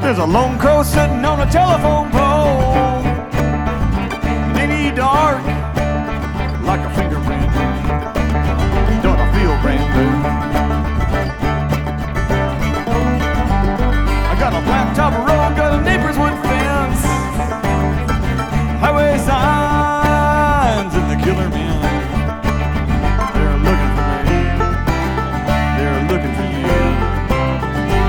There's a lone crow sitting on a telephone pole.